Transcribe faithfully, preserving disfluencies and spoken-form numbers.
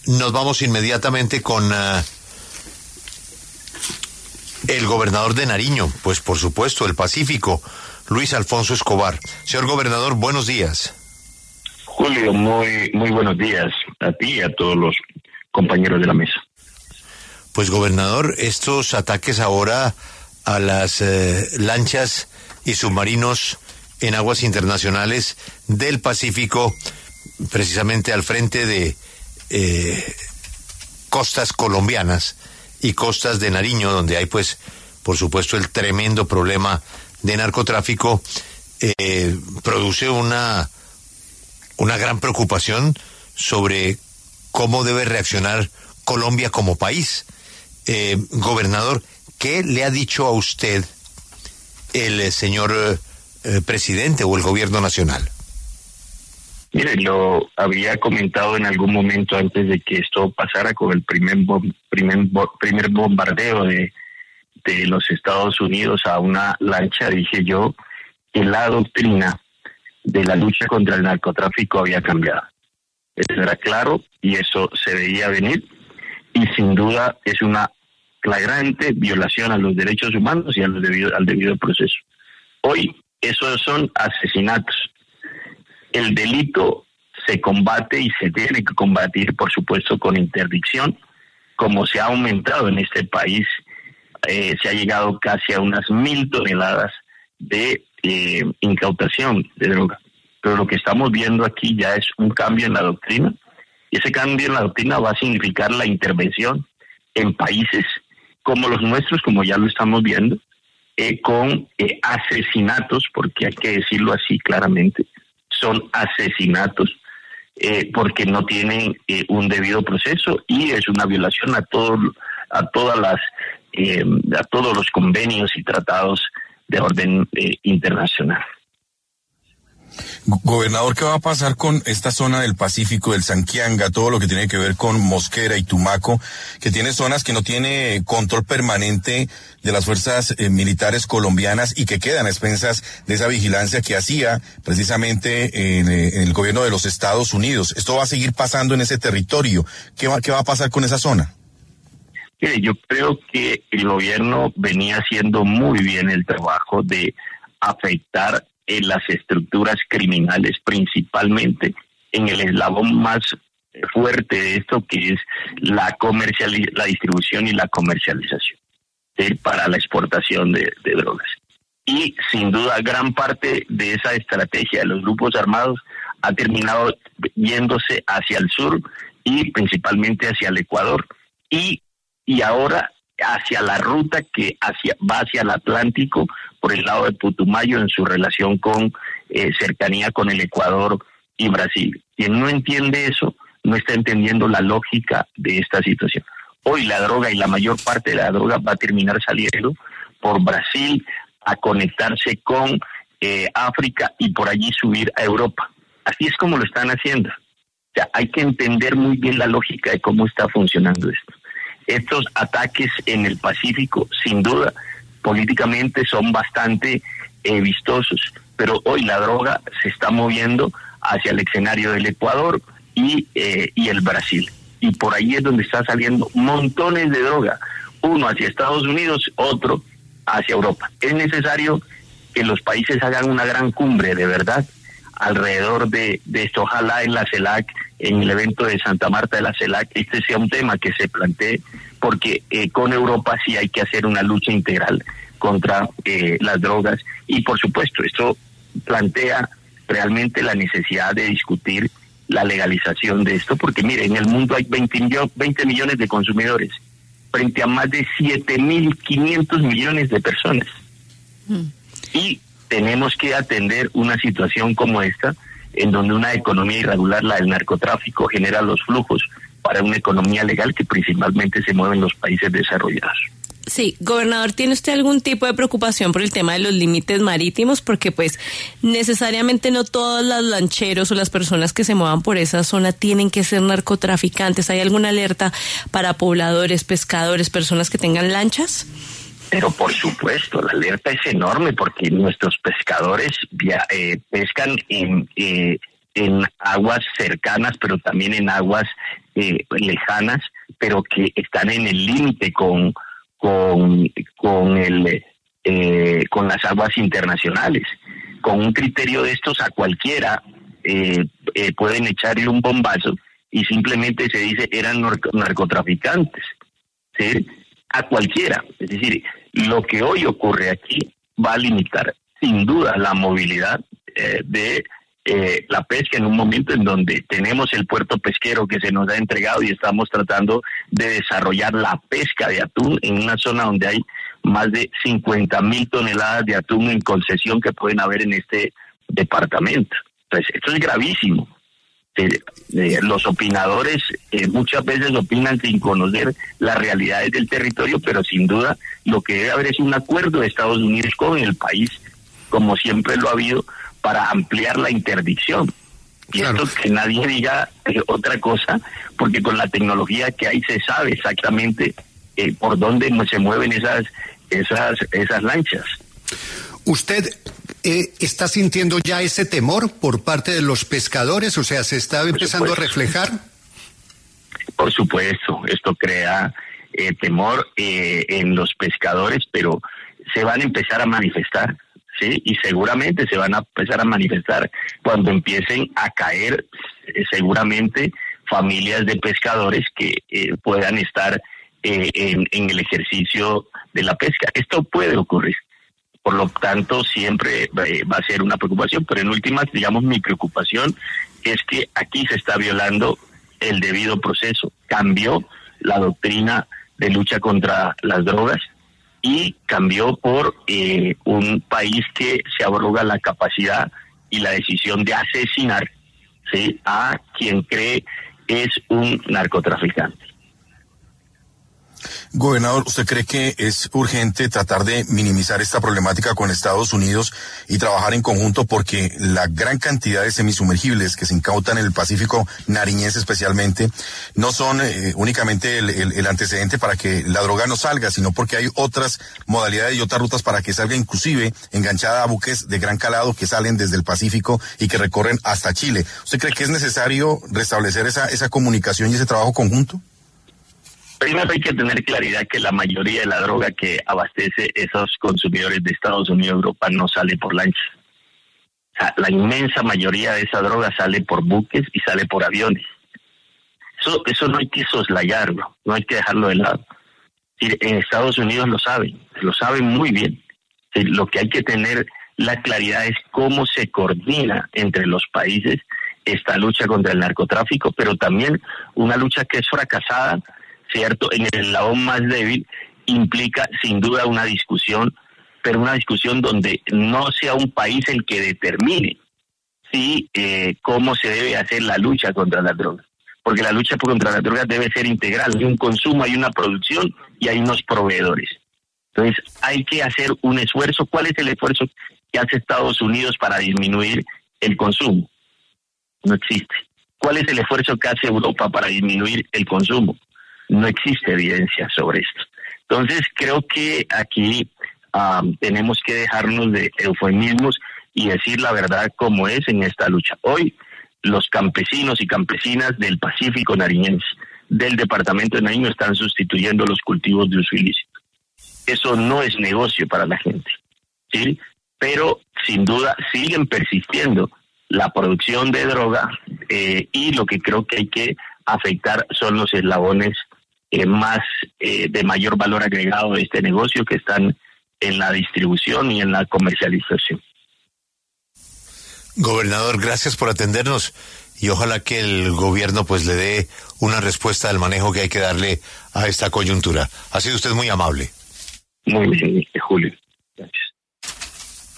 nos vamos inmediatamente con uh, el gobernador de Nariño, pues por supuesto, el Pacífico, Luis Alfonso Escobar. Señor gobernador, buenos días. Julio, muy, muy buenos días a ti y a todos los compañeros de la mesa. Pues gobernador, estos ataques ahora a las eh, lanchas y submarinos en aguas internacionales del Pacífico, precisamente al frente de eh, costas colombianas y costas de Nariño, donde hay pues por supuesto el tremendo problema de narcotráfico, eh, produce una una gran preocupación sobre cómo debe reaccionar Colombia como país. Eh, gobernador, ¿qué le ha dicho a usted el eh, señor eh, presidente o el gobierno nacional? Mire, lo había comentado en algún momento antes de que esto pasara con el primer bom, primer, primer bombardeo de, de los Estados Unidos a una lancha. Dije yo que la doctrina de la lucha contra el narcotráfico había cambiado. Eso era claro y eso se veía venir, y sin duda es una flagrante violación a los derechos humanos y a los debido, al debido proceso. Hoy esos son asesinatos. El delito se combate y se tiene que combatir, por supuesto, con interdicción, como se ha aumentado en este país. Eh, se ha llegado casi a unas mil toneladas de eh, incautación de droga. Pero lo que estamos viendo aquí ya es un cambio en la doctrina, y ese cambio en la doctrina va a significar la intervención en países como los nuestros, como ya lo estamos viendo, eh, con eh, asesinatos, porque hay que decirlo así claramente, son asesinatos, eh, porque no tienen eh, un debido proceso, y es una violación a todo, a todas las eh, a todos los convenios y tratados de orden eh, internacional. Gobernador, ¿qué va a pasar con esta zona del Pacífico, del Sanquianga, todo lo que tiene que ver con Mosquera y Tumaco, que tiene zonas que no tiene control permanente de las fuerzas eh, militares colombianas y que quedan a expensas de esa vigilancia que hacía precisamente en, en el gobierno de los Estados Unidos? ¿Esto va a seguir pasando en ese territorio? ¿Qué va, qué va a pasar con esa zona? Mire, yo creo que el gobierno venía haciendo muy bien el trabajo de afectar en las estructuras criminales, principalmente en el eslabón más fuerte de esto, que es la comercial, la distribución y la comercialización, ¿sí?, para la exportación de, de drogas. Y sin duda gran parte de esa estrategia de los grupos armados ha terminado yéndose hacia el sur y principalmente hacia el Ecuador, y, y ahora hacia la ruta que hacia, va hacia el Atlántico por el lado de Putumayo, en su relación con eh, cercanía con el Ecuador y Brasil. Quien no entiende eso no está entendiendo la lógica de esta situación. Hoy la droga, y la mayor parte de la droga, va a terminar saliendo por Brasil a conectarse con eh, África y por allí subir a Europa. Así es como lo están haciendo. O sea, hay que entender muy bien la lógica de cómo está funcionando esto. Estos ataques en el Pacífico, sin duda, políticamente son bastante eh, vistosos, pero hoy la droga se está moviendo hacia el escenario del Ecuador y, eh, y el Brasil. Y por ahí es donde está saliendo montones de droga, uno hacia Estados Unidos, otro hacia Europa. Es necesario que los países hagan una gran cumbre, de verdad, alrededor de, de esto. Ojalá en la CELAC, en el evento de Santa Marta de la CELAC, este sea un tema que se plantee, porque eh, con Europa sí hay que hacer una lucha integral contra eh, las drogas. Y por supuesto, esto plantea realmente la necesidad de discutir la legalización de esto, porque mire, en el mundo hay veinte millones de consumidores frente a más de siete mil quinientos millones de personas. Mm. Y tenemos que atender una situación como esta, en donde una economía irregular, la del narcotráfico, genera los flujos para una economía legal que principalmente se mueve en los países desarrollados. Sí, gobernador, ¿tiene usted algún tipo de preocupación por el tema de los límites marítimos? Porque pues necesariamente no todos los lancheros o las personas que se muevan por esa zona tienen que ser narcotraficantes. ¿Hay alguna alerta para pobladores, pescadores, personas que tengan lanchas? Pero por supuesto, la alerta es enorme, porque nuestros pescadores via, eh, pescan en, eh, en aguas cercanas, pero también en aguas eh, lejanas, pero que están en el límite con con con el eh, con las aguas internacionales. Con un criterio de estos a cualquiera eh, eh, pueden echarle un bombazo y simplemente se dice eran narcotraficantes, ¿sí? A cualquiera. Es decir, lo que hoy ocurre aquí va a limitar sin duda la movilidad eh, de eh, la pesca en un momento en donde tenemos el puerto pesquero que se nos ha entregado y estamos tratando de desarrollar la pesca de atún en una zona donde hay más de cincuenta mil toneladas de atún en concesión que pueden haber en este departamento. Entonces, esto es gravísimo. Eh, eh, los opinadores eh, muchas veces opinan sin conocer las realidades del territorio, pero sin duda lo que debe haber es un acuerdo de Estados Unidos con el país, como siempre lo ha habido, para ampliar la interdicción. Y claro, esto que nadie diga eh, otra cosa, porque con la tecnología que hay se sabe exactamente eh, por dónde se mueven esas esas esas lanchas. ¿Usted eh, está sintiendo ya ese temor por parte de los pescadores? O sea, ¿se está empezando a reflejar? Por supuesto, esto crea eh, temor eh, en los pescadores, pero se van a empezar a manifestar, ¿sí? Y seguramente se van a empezar a manifestar cuando empiecen a caer eh, seguramente familias de pescadores que eh, puedan estar eh, en, en el ejercicio de la pesca. Esto puede ocurrir. Por lo tanto, siempre eh, va a ser una preocupación, pero en últimas, digamos, mi preocupación es que aquí se está violando el debido proceso. Cambió la doctrina de lucha contra las drogas y cambió por eh, un país que se abroga la capacidad y la decisión de asesinar, ¿sí?, a quien cree es un narcotraficante. Gobernador, ¿usted cree que es urgente tratar de minimizar esta problemática con Estados Unidos y trabajar en conjunto, porque la gran cantidad de semisumergibles que se incautan en el Pacífico nariñense especialmente no son eh, únicamente el, el, el antecedente para que la droga no salga, sino porque hay otras modalidades y otras rutas para que salga, inclusive enganchada a buques de gran calado que salen desde el Pacífico y que recorren hasta Chile? ¿Usted cree que es necesario restablecer esa, esa comunicación y ese trabajo conjunto? Primero hay que tener claridad que la mayoría de la droga que abastece esos consumidores de Estados Unidos y Europa no sale por lancha. O sea, la inmensa mayoría de esa droga sale por buques y sale por aviones. Eso, eso no hay que soslayarlo, no hay que dejarlo de lado. En Estados Unidos lo saben, lo saben muy bien. Lo que hay que tener la claridad es cómo se coordina entre los países esta lucha contra el narcotráfico, pero también una lucha que es fracasada, ¿cierto?, en el eslabón más débil, implica sin duda una discusión, pero una discusión donde no sea un país el que determine sí, eh, cómo se debe hacer la lucha contra las drogas. Porque la lucha contra las drogas debe ser integral. Hay un consumo, hay una producción y hay unos proveedores. Entonces hay que hacer un esfuerzo. ¿Cuál es el esfuerzo que hace Estados Unidos para disminuir el consumo? No existe. ¿Cuál es el esfuerzo que hace Europa para disminuir el consumo? No existe evidencia sobre esto. Entonces creo que aquí um, tenemos que dejarnos de eufemismos y decir la verdad como es en esta lucha. Hoy los campesinos y campesinas del Pacífico nariñense, del departamento de Nariño, están sustituyendo los cultivos de uso ilícito. Eso no es negocio para la gente, ¿sí? Pero sin duda siguen persistiendo la producción de droga eh, y lo que creo que hay que afectar son los eslabones eh, más eh, de mayor valor agregado de este negocio, que están en la distribución y en la comercialización. Gobernador, gracias por atendernos y ojalá que el gobierno pues le dé una respuesta al manejo que hay que darle a esta coyuntura. Ha sido usted muy amable. Muy bien, Julio.